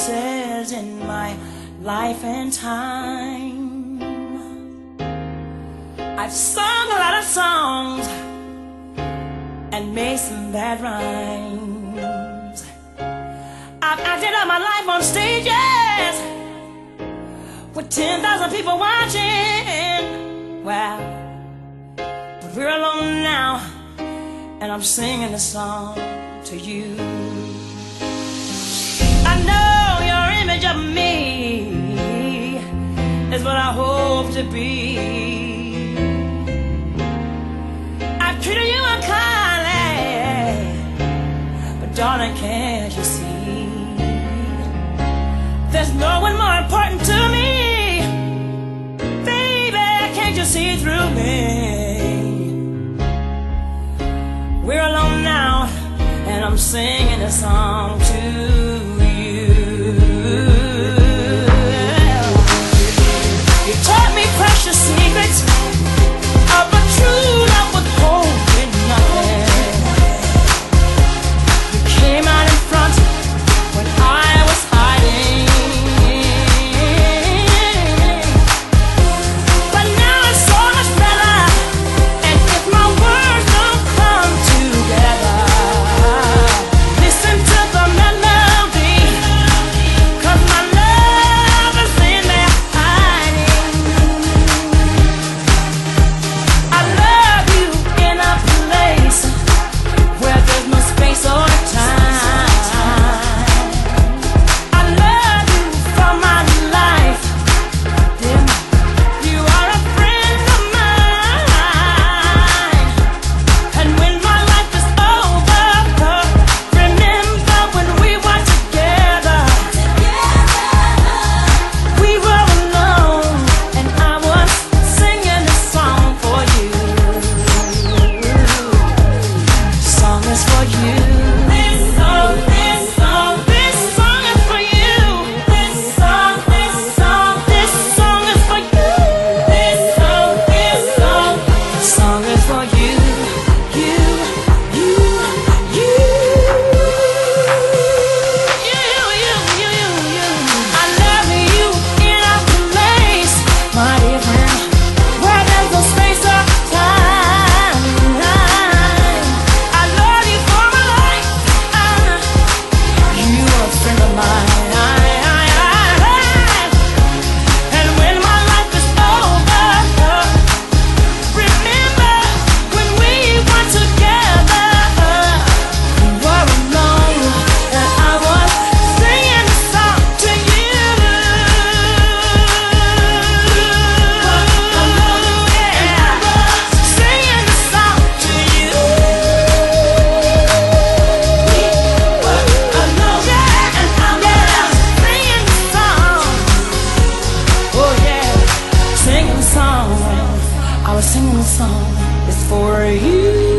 places in my life and time. I've sung a lot of songs and made some bad rhymes. I've acted out my life on stages with 10,000 people watching. Wow, but we're alone now, and I'm singing a song to you. I know your image of me is what I hope to be. I've treated you unkindly, but darling, can't you see? There's no one more important to me. Baby, can't you see through me? We're alone now, and I'm singing a song to you. You taught me precious secrets of a true love withholding nothing. You came out in front when I was hiding, but now it's so much better. And if my words don't come together, listen to the melody, 'cause my love is in there hiding. I love you in a place where there's no space or time. I love you for my life. Dear, you are a friend of mine. And when my life is over, remember when we were together. We were alone, and I was singing a song for you. Song is for you. This song is for you. This song is for you. This song is for you. You. I love you in a place, my dear friend, where there's no space or time. I love you for my life. You are a friend of mine. And when my life is over, remember when we were together. We were alone, and I was singing a song to you. Singing a song to you. Singing a song. Oh yeah, singing a song. I was singing a song. It's for you.